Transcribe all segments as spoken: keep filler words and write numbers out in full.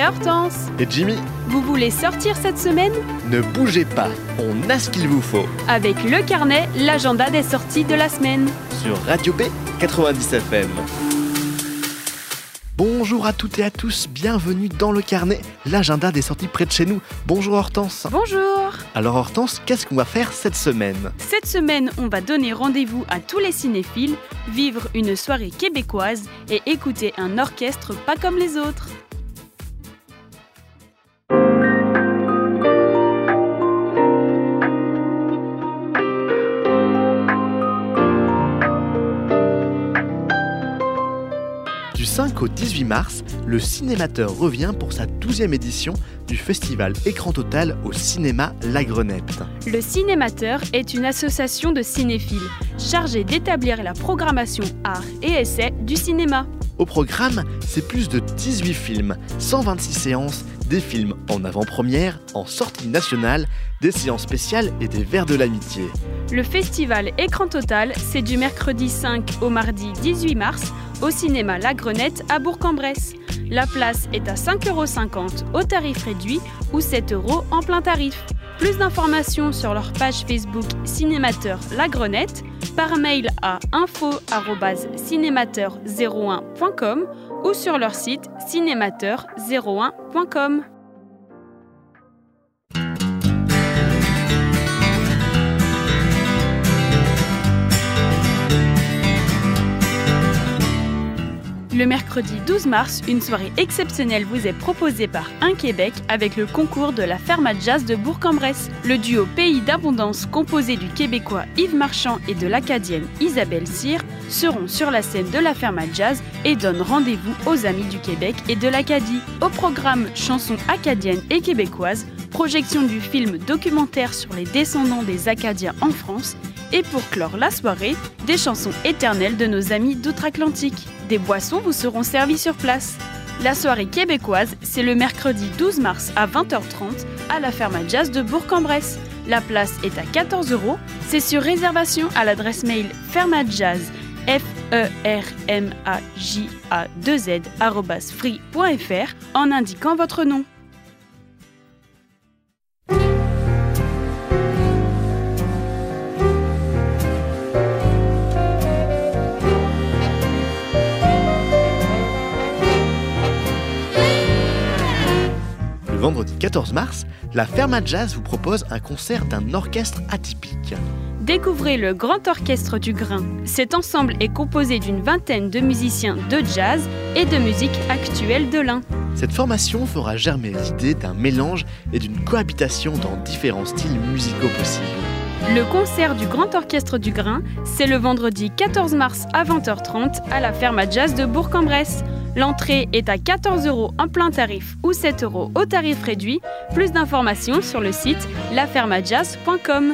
Hortense. Et Jimmy. Vous voulez sortir cette semaine ? Ne bougez pas, on a ce qu'il vous faut. Avec le carnet, l'agenda des sorties de la semaine. Sur Radio B quatre-vingt-dix F M. Bonjour à toutes et à tous, bienvenue dans le carnet, l'agenda des sorties près de chez nous. Bonjour Hortense. Bonjour. Alors Hortense, qu'est-ce qu'on va faire cette semaine ? Cette semaine, on va donner rendez-vous à tous les cinéphiles, vivre une soirée québécoise et écouter un orchestre pas comme les autres. Du cinq au dix-huit mars, le Cinémateur revient pour sa douzième édition du festival Écran Total au cinéma La Grenette. Le Cinémateur est une association de cinéphiles chargée d'établir la programmation art et essai du cinéma. Au programme, c'est plus de dix-huit films, cent vingt-six séances, des films en avant-première, en sortie nationale, des séances spéciales et des verres de l'amitié. Le festival Écran Total, c'est du mercredi cinq au mardi dix-huit mars au cinéma La Grenette à Bourg-en-Bresse. La place est à cinq euros cinquante au tarif réduit ou sept euros en plein tarif. Plus d'informations sur leur page Facebook Cinémateur La Grenette, par mail à info arobase cinémateur zéro un point com ou sur leur site cinémateur zéro un point com. Le mercredi douze mars, une soirée exceptionnelle vous est proposée par Un Québec avec le concours de la Ferma Jazz de Bourg-en-Bresse. Le duo Pays d'Abondance, composé du Québécois Yves Marchand et de l'Acadienne Isabelle Cyr, seront sur la scène de la Ferma Jazz et donnent rendez-vous aux amis du Québec et de l'Acadie. Au programme chansons acadiennes et québécoises, projection du film documentaire sur les descendants des Acadiens en France et pour clore la soirée, des chansons éternelles de nos amis d'outre-Atlantique. Des boissons vous seront servies sur place. La soirée québécoise, c'est le mercredi douze mars à vingt heures trente à la Ferma Jazz de Bourg-en-Bresse. La place est à quatorze euros. C'est sur réservation à l'adresse mail fermajazz, F E R M A J A deux Z, arobase free point f r en indiquant votre nom. Le vendredi quatorze mars, la Ferma Jazz vous propose un concert d'un orchestre atypique. Découvrez le Grand Orchestre du Grain. Cet ensemble est composé d'une vingtaine de musiciens de jazz et de musique actuelle de l'Ain. Cette formation fera germer l'idée d'un mélange et d'une cohabitation dans différents styles musicaux possibles. Le concert du Grand Orchestre du Grain, c'est le vendredi quatorze mars à vingt heures trente à la Ferma Jazz de Bourg-en-Bresse. L'entrée est à quatorze euros en plein tarif ou sept euros au tarif réduit. Plus d'informations sur le site la ferma jazz point com.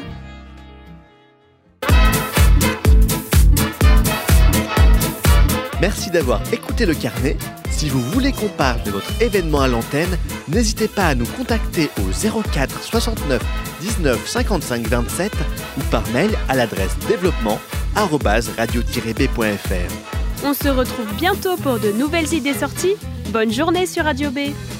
Merci d'avoir écouté le carnet. Si vous voulez qu'on parle de votre événement à l'antenne, n'hésitez pas à nous contacter au zéro quatre soixante-neuf dix-neuf cinquante-cinq vingt-sept ou par mail à l'adresse développement arobase radio tiret b point f r. On se retrouve bientôt pour de nouvelles idées sorties. Bonne journée sur Radio B.